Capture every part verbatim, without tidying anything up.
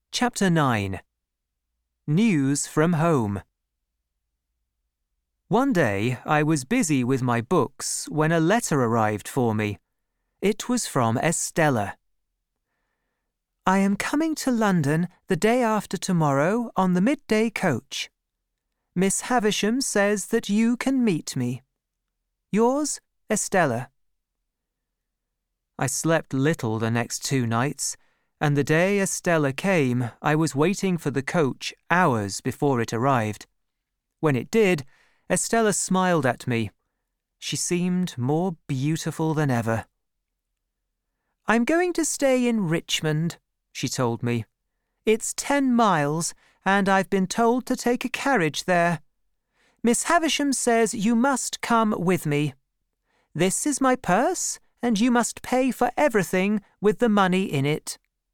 Chapter nine. News from Home. One day I was busy with my books when a letter arrived for me. It was from Estella. I am coming to London the day after tomorrow on the midday coach. Miss Havisham says that you can meet me. Yours, Estella. I slept little the next two nights, and the day Estella came, I was waiting for the coach hours before it arrived. When it did, Estella smiled at me. She seemed more beautiful than ever. I'm going to stay in Richmond, she told me. It's ten miles, and I've been told to take a carriage there. Miss Havisham says you must come with me. This is my purse, and you must pay for everything with the money in it.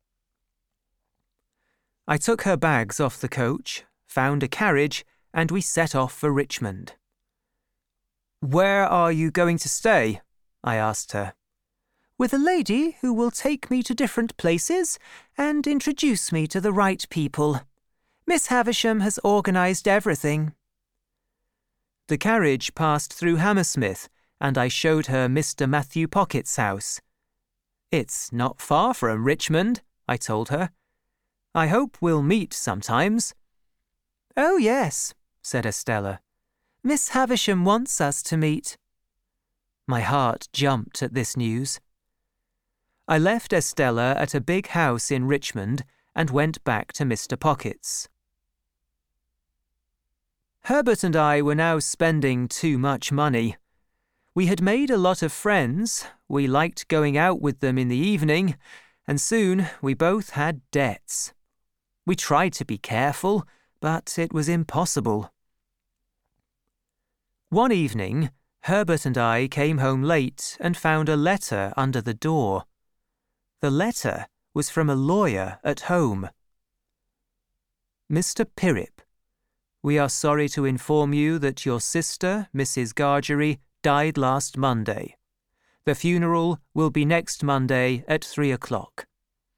I took her bags off the coach, found a carriage, and we set off for Richmond. Where are you going to stay? I asked her. With a lady who will take me to different places and introduce me to the right people. Miss Havisham has organised everything. The carriage passed through Hammersmith, and I showed her Mister Matthew Pocket's house. It's not far from Richmond, I told her. I hope we'll meet sometimes. Oh, yes, said Estella. Miss Havisham wants us to meet. My heart jumped at this news. I left Estella at a big house in Richmond and went back to Mister Pocket's. Herbert and I were now spending too much money. We had made a lot of friends, we liked going out with them in the evening, and soon we both had debts. We tried to be careful, but it was impossible. One evening, Herbert and I came home late and found a letter under the door. The letter was from a lawyer at home. Mister Pirrip, we are sorry to inform you that your sister, Missus Gargery, died last Monday. The funeral will be next Monday at three o'clock.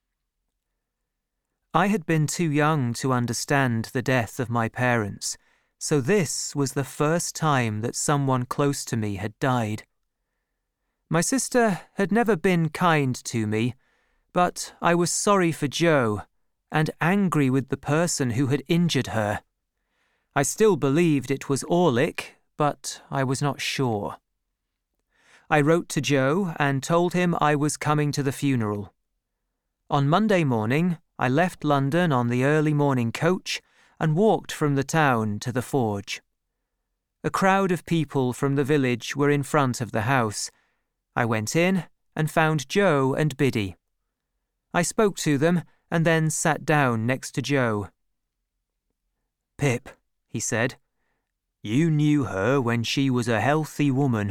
I had been too young to understand the death of my parents, so this was the first time that someone close to me had died. My sister had never been kind to me, but I was sorry for Jo and angry with the person who had injured her. I still believed it was Orlick, but I was not sure. I wrote to Jo and told him I was coming to the funeral. On Monday morning, I left London on the early morning coach and walked from the town to the forge. A crowd of people from the village were in front of the house. I went in and found Jo and Biddy. I spoke to them and then sat down next to Jo. Pip, he said, you knew her when she was a healthy woman.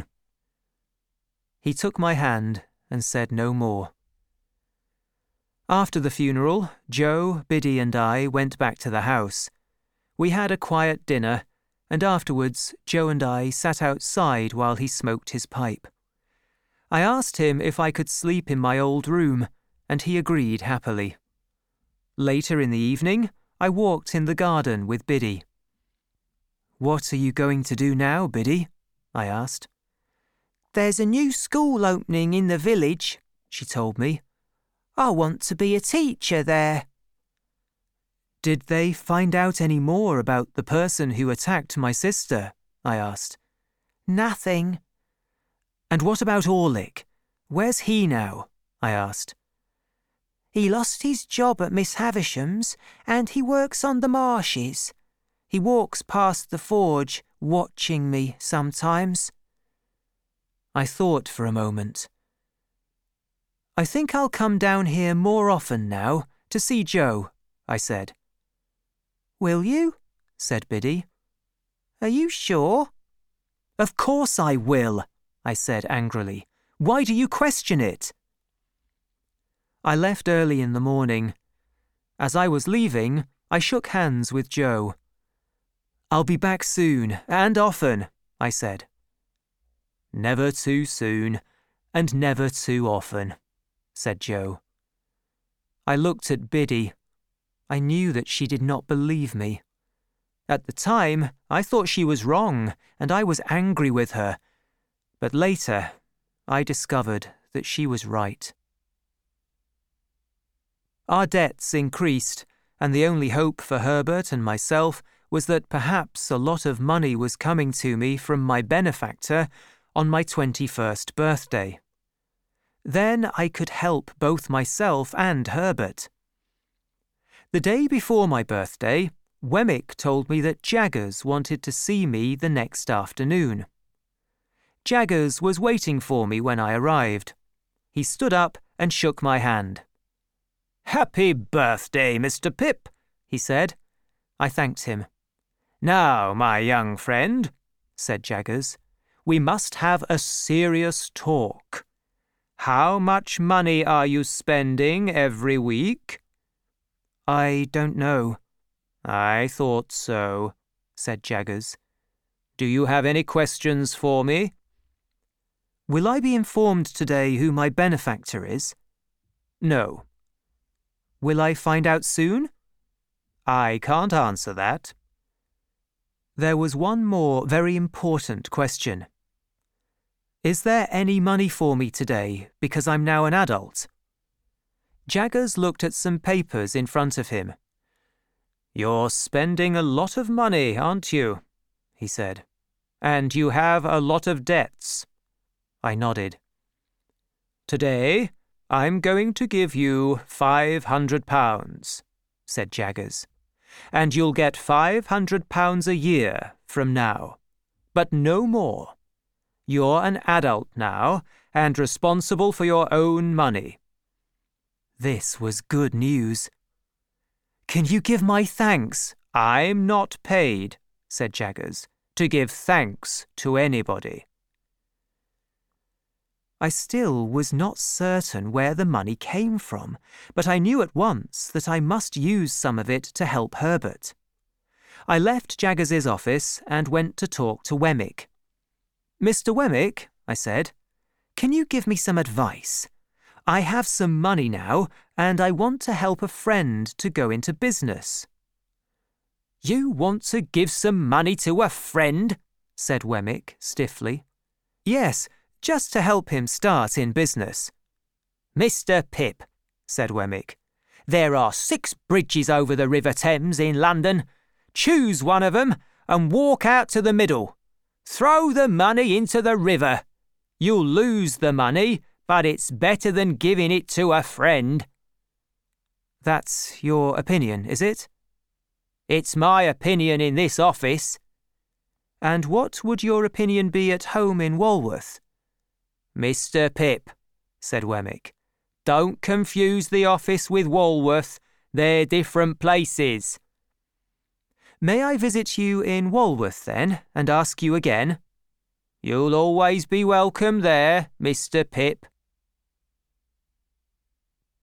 He took my hand and said no more. After the funeral, Jo, Biddy and I went back to the house. We had a quiet dinner, and afterwards Jo and I sat outside while he smoked his pipe. I asked him if I could sleep in my old room, and he agreed happily. Later in the evening, I walked in the garden with Biddy. What are you going to do now, Biddy? I asked. There's a new school opening in the village, she told me. I want to be a teacher there. Did they find out any more about the person who attacked my sister? I asked. Nothing. And what about Orlick? Where's he now? I asked. He lost his job at Miss Havisham's and he works on the marshes. He walks past the forge, watching me sometimes. I thought for a moment. I think I'll come down here more often now to see Jo, I said. Will you? Said Biddy. Are you sure? Of course I will, I said angrily. Why do you question it? I left early in the morning. As I was leaving, I shook hands with Jo. I'll be back soon, and often, I said. Never too soon, and never too often, said Jo. I looked at Biddy. I knew that she did not believe me. At the time, I thought she was wrong, and I was angry with her. But later, I discovered that she was right. Our debts increased, and the only hope for Herbert and myself was that perhaps a lot of money was coming to me from my benefactor on my twenty-first birthday. Then I could help both myself and Herbert. The day before my birthday, Wemmick told me that Jaggers wanted to see me the next afternoon. Jaggers was waiting for me when I arrived. He stood up and shook my hand. "Happy birthday, Mister Pip," he said. I thanked him. "Now, my young friend," said Jaggers, "we must have a serious talk. How much money are you spending every week?" "I don't know." "I thought so," said Jaggers. "Do you have any questions for me?" "Will I be informed today who my benefactor is?" "No." "Will I find out soon?" "I can't answer that." There was one more very important question. "Is there any money for me today because I'm now an adult?" Jaggers looked at some papers in front of him. "You're spending a lot of money, aren't you?" he said. "And you have a lot of debts." I nodded. "Today, I'm going to give you five hundred pounds, said Jaggers. "And you'll get five hundred pounds a year from now, but no more. You're an adult now and responsible for your own money." This was good news. "Can you give my thanks?" "I'm not paid," said Jaggers, "to give thanks to anybody." I still was not certain where the money came from, but I knew at once that I must use some of it to help Herbert. I left Jaggers's office and went to talk to Wemmick. "Mister Wemmick," I said, "can you give me some advice? I have some money now, and I want to help a friend to go into business." "You want to give some money to a friend?" said Wemmick stiffly. "Yes, just to help him start in business." "Mister Pip," said Wemmick, "there are six bridges over the River Thames in London. Choose one of them and walk out to the middle. Throw the money into the river. You'll lose the money, but it's better than giving it to a friend." "That's your opinion, is it?" "It's my opinion in this office." "And what would your opinion be at home in Walworth?" "Mister Pip," said Wemmick, "don't confuse the office with Walworth. They're different places." "May I visit you in Walworth, then, and ask you again?" "You'll always be welcome there, Mister Pip."